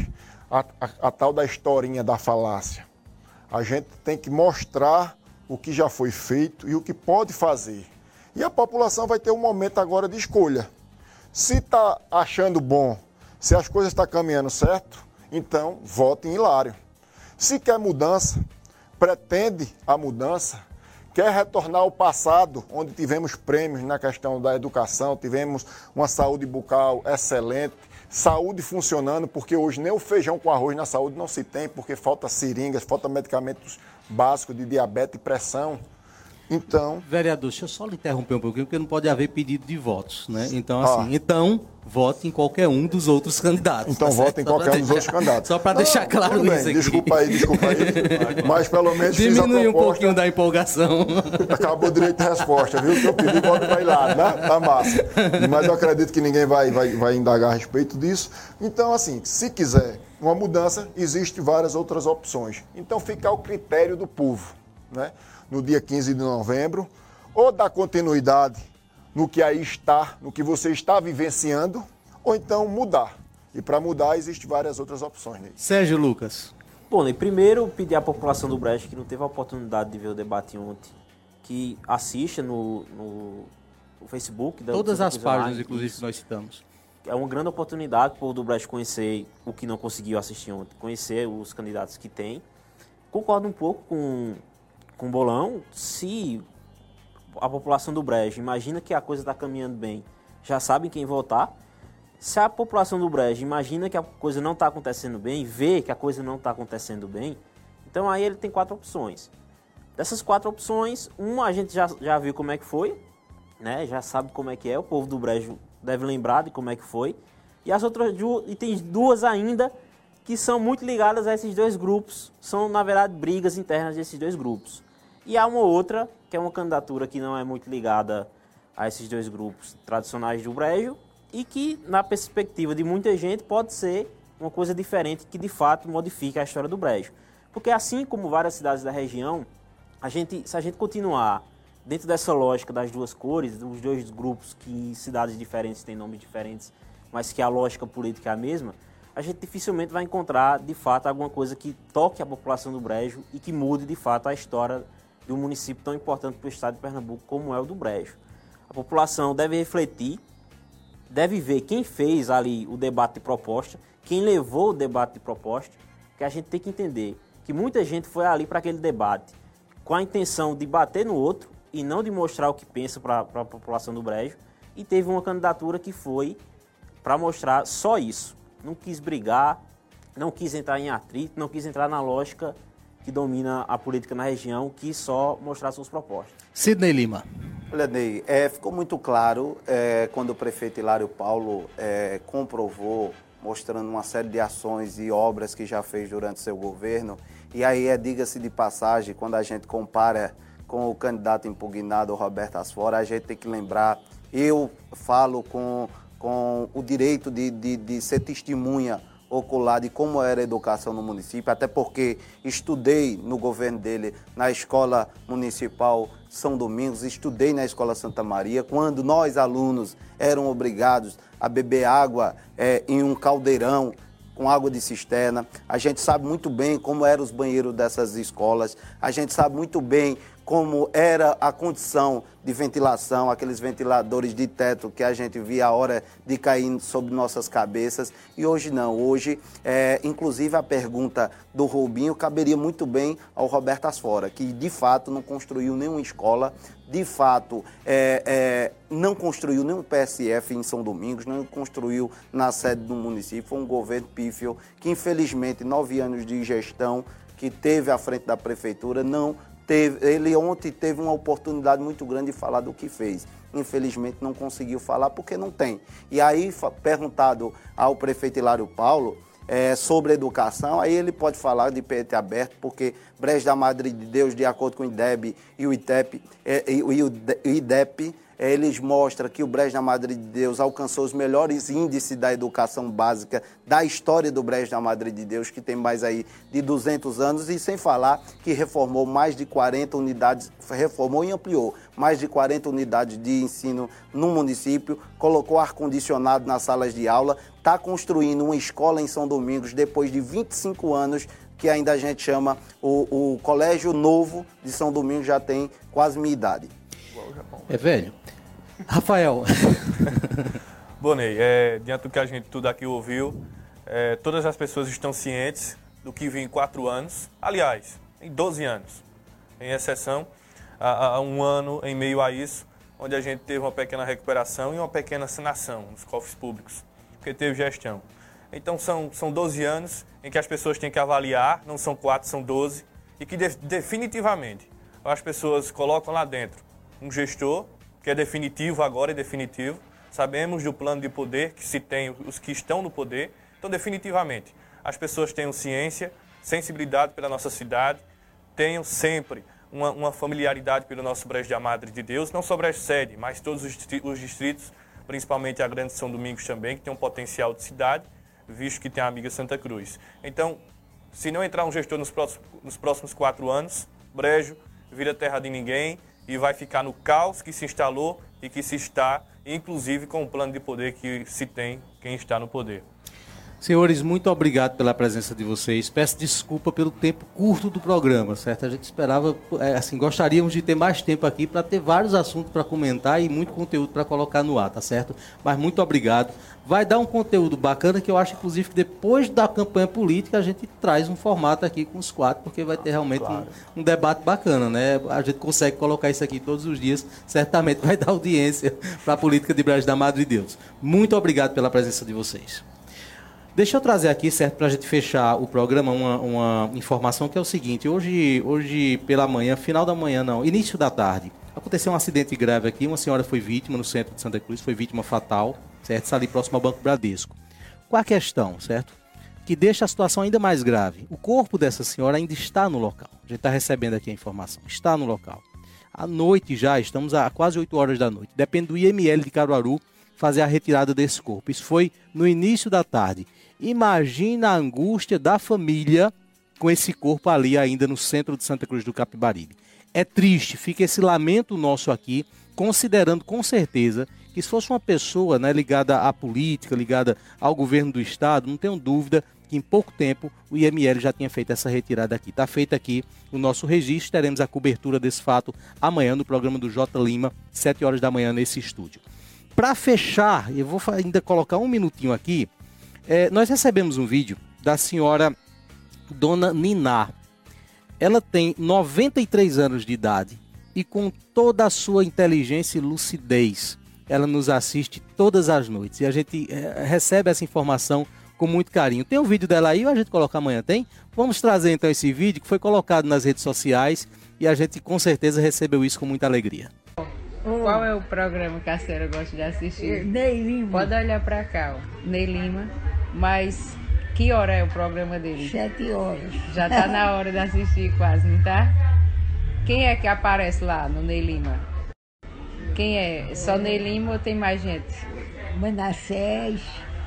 a tal da historinha da falácia. A gente tem que mostrar o que já foi feito e o que pode fazer. E a população vai ter um momento agora de escolha. Se está achando bom, se as coisas estão caminhando certo, então vote em Hilário. Se quer mudança, pretende a mudança, quer retornar ao passado, onde tivemos prêmios na questão da educação, tivemos uma saúde bucal excelente, saúde funcionando, porque hoje nem o feijão com arroz na saúde não se tem, porque falta seringas, falta medicamentos básicos de diabetes e pressão. Então... Vereador, deixa eu só lhe interromper um pouquinho, porque não pode haver pedido de votos, né? Então, assim, vote em qualquer um dos outros candidatos. Então, vote em qualquer um dos outros candidatos. Só para deixar claro isso aqui. Desculpa aí. Mas, pelo menos, fiz a proposta. Diminui um pouquinho da empolgação. Acabou o direito de resposta, viu? Que eu pedi, voto para Hilário, né? Tá massa. Mas eu acredito que ninguém vai indagar a respeito disso. Então, assim, se quiser uma mudança, existem várias outras opções. Então, fica ao critério do povo, né? No dia 15 de novembro, ou dar continuidade no que aí está, no que você está vivenciando, ou então mudar. E para mudar, existem várias outras opções. Né? Sérgio Lucas. Bom, e primeiro pedir à população do Brejo que não teve a oportunidade de ver o debate ontem, que assista no Facebook. Todas as páginas, inclusive, que nós citamos. É uma grande oportunidade para o povo do Brejo conhecer o que não conseguiu assistir ontem, conhecer os candidatos que tem. Concordo um pouco com o Bolão. Se a população do Brejo imagina que a coisa está caminhando bem, já sabem quem votar. Se a população do Brejo imagina que a coisa não está acontecendo bem, vê que a coisa não está acontecendo bem, então aí ele tem 4 opções. Dessas 4 opções, uma a gente já viu como é que foi, né? Já sabe como é que é, o povo do Brejo deve lembrar de como é que foi. E as outras e tem 2 ainda que são muito ligadas a esses 2 grupos, são na verdade brigas internas desses 2 grupos. E há uma outra, que é uma candidatura que não é muito ligada a esses dois grupos tradicionais do Brejo e que, na perspectiva de muita gente, pode ser uma coisa diferente que, de fato, modifique a história do Brejo. Porque, assim como várias cidades da região, se a gente continuar dentro dessa lógica das duas cores, dos dois grupos que cidades diferentes têm nomes diferentes, mas que a lógica política é a mesma, a gente dificilmente vai encontrar, de fato, alguma coisa que toque a população do Brejo e que mude, de fato, a história de um município tão importante para o estado de Pernambuco como é o do Brejo. A população deve refletir, deve ver quem fez ali o debate de proposta, quem levou o debate de proposta, que a gente tem que entender que muita gente foi ali para aquele debate com a intenção de bater no outro e não de mostrar o que pensa para a população do Brejo, e teve uma candidatura que foi para mostrar só isso. Não quis brigar, não quis entrar em atrito, não quis entrar na lógica que domina a política na região, quis só mostrar suas propostas. Sidney Lima. Olha, Ney, ficou muito claro quando o prefeito Hilário Paulo comprovou, mostrando uma série de ações e obras que já fez durante seu governo. E aí, diga-se de passagem, quando a gente compara com o candidato impugnado, Roberto Asfora, a gente tem que lembrar, eu falo com o direito de ser testemunha ocular de como era a educação no município, até porque estudei no governo dele na Escola Municipal São Domingos, estudei na Escola Santa Maria, quando nós, alunos, eram obrigados a beber água em um caldeirão com água de cisterna. A gente sabe muito bem como eram os banheiros dessas escolas, a gente sabe muito bem como era a condição de ventilação, aqueles ventiladores de teto que a gente via a hora de cair sobre nossas cabeças. E hoje não, hoje, inclusive a pergunta do Rubinho caberia muito bem ao Roberto Asfora, que de fato não construiu nenhuma escola, de fato não construiu nenhum PSF em São Domingos, não construiu na sede do município. Foi um governo pífio que, infelizmente, 9 anos de gestão que teve à frente da prefeitura, não teve. Ele ontem teve uma oportunidade muito grande de falar do que fez. Infelizmente não conseguiu falar porque não tem. E aí, perguntado ao prefeito Hilário Paulo sobre educação, aí ele pode falar de peito aberto, porque Brejo da Madre de Deus, de acordo com o IDEB e o ITEP, o IDEP, eles mostram que o Brejo da Madre de Deus alcançou os melhores índices da educação básica da história do Brejo da Madre de Deus, que tem mais aí de 200 anos, e sem falar que reformou mais de 40 unidades, reformou e ampliou mais de 40 unidades de ensino no município, colocou ar-condicionado nas salas de aula, está construindo uma escola em São Domingos depois de 25 anos, que ainda a gente chama o Colégio Novo de São Domingos, já tem quase minha idade. É velho. Rafael. Bom, Ney, diante do que a gente tudo aqui ouviu, todas as pessoas estão cientes do que vem em 4 anos, aliás, em 12 anos, em exceção a 1 ano em meio a isso, onde a gente teve uma pequena recuperação e uma pequena sanação nos cofres públicos, porque teve gestão. Então são 12 anos em que as pessoas têm que avaliar, não são 4, são 12, e que definitivamente as pessoas colocam lá dentro um gestor, que é definitivo agora, é definitivo. Sabemos do plano de poder que se tem os que estão no poder. Então, definitivamente, as pessoas tenham ciência, sensibilidade pela nossa cidade, tenham sempre uma familiaridade pelo nosso Brejo da Madre de Deus, não só Brejo Sede, mas todos os distritos, principalmente a Grande São Domingos também, que tem um potencial de cidade, visto que tem a amiga Santa Cruz. Então, se não entrar um gestor nos próximos 4 anos, Brejo vira terra de ninguém, e vai ficar no caos que se instalou e que se está, inclusive com o plano de poder que se tem quem está no poder. Senhores, muito obrigado pela presença de vocês. Peço desculpa pelo tempo curto do programa, certo? A gente esperava, gostaríamos de ter mais tempo aqui para ter vários assuntos para comentar e muito conteúdo para colocar no ar, tá certo? Mas muito obrigado. Vai dar um conteúdo bacana que eu acho, inclusive, que depois da campanha política a gente traz um formato aqui com os 4, porque vai ter realmente um debate bacana, né? A gente consegue colocar isso aqui todos os dias, certamente vai dar audiência para a política de Brejo da Madre de Deus. Muito obrigado pela presença de vocês. Deixa eu trazer aqui, certo, para a gente fechar o programa, uma informação que é o seguinte: hoje pela manhã, final da manhã não, início da tarde, aconteceu um acidente grave aqui, uma senhora foi vítima no centro de Santa Cruz, foi vítima fatal, certo, ali próximo ao Banco Bradesco. Qual a questão, certo? que deixa a situação ainda mais grave. O corpo dessa senhora ainda está no local. A gente está recebendo aqui a informação. Está no local. À noite já, estamos a quase 8 horas da noite. Depende do IML de Caruaru fazer a retirada desse corpo. Isso foi no início da tarde. Imagina a angústia da família com esse corpo ali ainda no centro de Santa Cruz do Capibaribe. É triste, fica esse lamento nosso aqui, considerando com certeza que se fosse uma pessoa, né, ligada à política, ligada ao governo do estado, não tenho dúvida que em pouco tempo o IML já tinha feito essa retirada aqui. Está feito aqui o nosso registro, teremos a cobertura desse fato amanhã no programa do J. Lima, 7 horas da manhã nesse estúdio. Para fechar, eu vou ainda colocar um minutinho aqui, nós recebemos um vídeo da senhora Dona Niná. Ela tem 93 anos de idade e com toda a sua inteligência e lucidez, ela nos assiste todas as noites e a gente recebe essa informação com muito carinho. Tem um vídeo dela aí, ou a gente coloca amanhã, tem? Vamos trazer então esse vídeo que foi colocado nas redes sociais e a gente com certeza recebeu isso com muita alegria. Qual é o programa que a senhora gosta de assistir? Ney Lima. Pode olhar pra cá, ó. Ney Lima. Mas que hora é o programa dele? 7 horas. Já tá na hora de assistir quase, não tá? Quem é que aparece lá no Ney Lima? Quem é? Só Ney Lima ou tem mais gente? Manassés.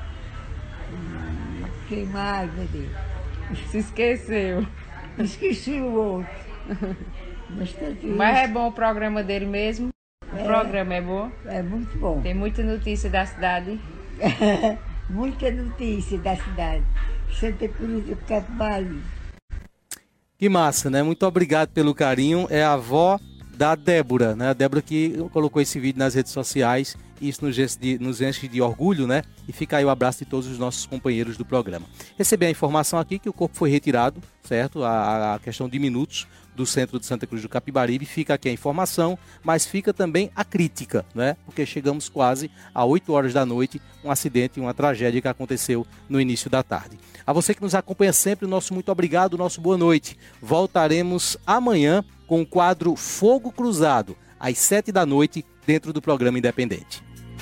Quem mais, meu Deus? Se esqueceu. Esqueci o outro. Mas é bom o programa dele mesmo? O programa é bom? É muito bom. Tem muita notícia da cidade? Muita notícia da cidade. Santa Cruz do Capibaribe. Que massa, né? Muito obrigado pelo carinho. É a avó da Débora, né? A Débora que colocou esse vídeo nas redes sociais. Isso nos enche de orgulho, né? E fica aí o abraço de todos os nossos companheiros do programa. Recebi a informação aqui que o corpo foi retirado, certo? A questão de minutos do centro de Santa Cruz do Capibaribe. Fica aqui a informação, mas fica também a crítica, né? Porque chegamos quase a 8 horas da noite, um acidente, uma tragédia que aconteceu no início da tarde. A você que nos acompanha sempre, nosso muito obrigado, nosso boa noite. Voltaremos amanhã com o quadro Fogo Cruzado, às 7 da noite, dentro do programa Independente.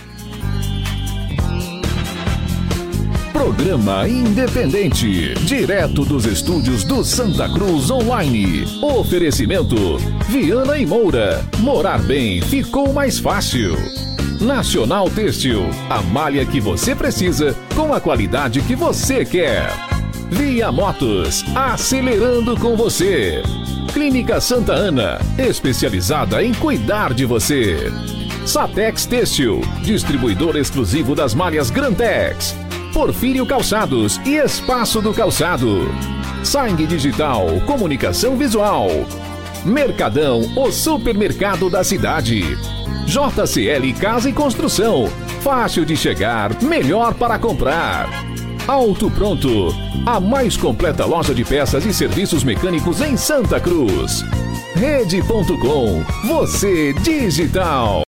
Programa Independente, direto dos estúdios do Santa Cruz Online. Oferecimento: Viana e Moura. Morar bem ficou mais fácil. Nacional Têxtil, a malha que você precisa com a qualidade que você quer. Via Motos, acelerando com você. Clínica Santa Ana, especializada em cuidar de você. Satex Têxtil, distribuidor exclusivo das malhas Grantex. Porfírio Calçados e Espaço do Calçado. Sangue Digital, comunicação visual. Mercadão, o supermercado da cidade. JCL Casa e Construção, fácil de chegar, melhor para comprar. Auto Pronto, a mais completa loja de peças e serviços mecânicos em Santa Cruz. Rede.com, você digital.